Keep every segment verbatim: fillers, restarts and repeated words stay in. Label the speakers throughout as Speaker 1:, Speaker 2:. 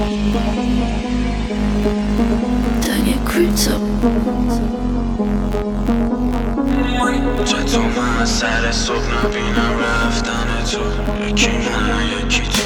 Speaker 1: چطور من سر صبح نبینم رفتن تو، یکی من یکی تو.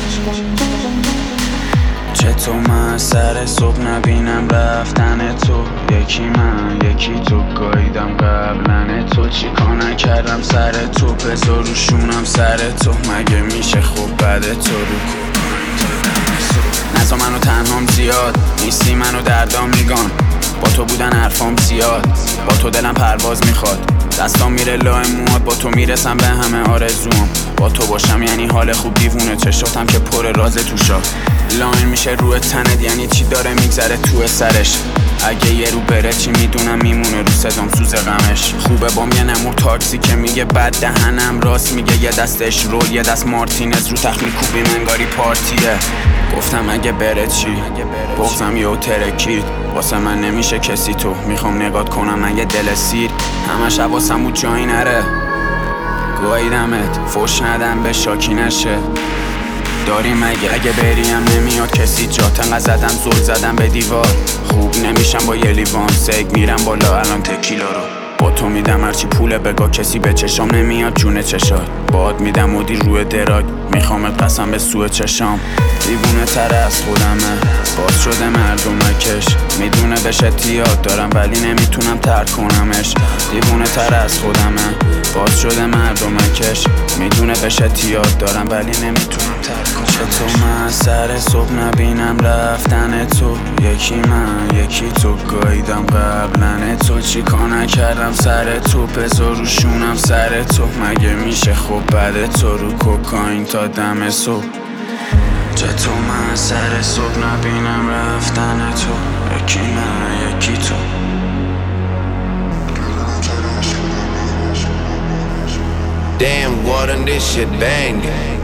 Speaker 1: چطور من سر صبح نبینم رفتن تو، یکی من یکی تو. گاییدم قبلن تو، چیکار نکردم سر تو، بذار رو شونم سر تو. مگه میشه خوب بعد تو رو کوباین تا دم صبح. نزا منو تنهام زیاد نیستی، منو دردام میگان. با تو بودن حرفام زیاد، با تو دلم پرواز میخواد. دستام میره لای موات، با تو میرسم به همه آرزوام. با تو باشم یعنی حال خوب، دیوونه چشاتم که پر راز توشا. لاین میشه روی تنت یعنی چی داره میگذره تو سرش. اگه یه رو بره چی میدونم میمونه رو صدام سوز غمش. خوبه بام یه نمور تاکسی که میگه بد دهنم راست میگه. یه دستش رول یه دست مارتینز، رو تخت میکوبیم انگاری پارتیه. گفتم اگه بره چی، بغزم یهو ترکید. واسه من نمیشه کسی تو، میخوام نگات کنم من یه دل سیر. همش حواسم بود جایی نره، گاییدمت فوش ندم به شاکی نشه. داری مگه اگه بریم نمیاد کسی جات. انقدر زدم زل زدم به دیوار، خوب نمیشم با یه لیوان. سگ میرم بالا الان تکیلا رو با تو میدم هرچی پوله بگاه. کسی به چشام نمیاد جون چشات، باد میدم مدی روی دراگ. میخوامت قسم به سوی چشام. دیوونه تر از خودمه، باز شده مردمکش. میدونه بهش اعتیاد دارم ولی نمیتونم ترک کنمش. دیوونه تر از خودمه، باز شده مردمکش. میدونه بهش اعتیاد دارم ولی نمیتونم ترک کنمش. چطور من سر صبح نبینم رفتن تو، یکی من یکی تو. گاییدم قبلن تو، چیکار نکردم سر تو، بذار رو شونم سر تو. مگه میشه خوب بعد تو رو کوکاین تا دم صبح. چطور من سر صبح نبینم رفتن تو، یکی من یکی تو.
Speaker 2: Damn, water, this shit bangin'.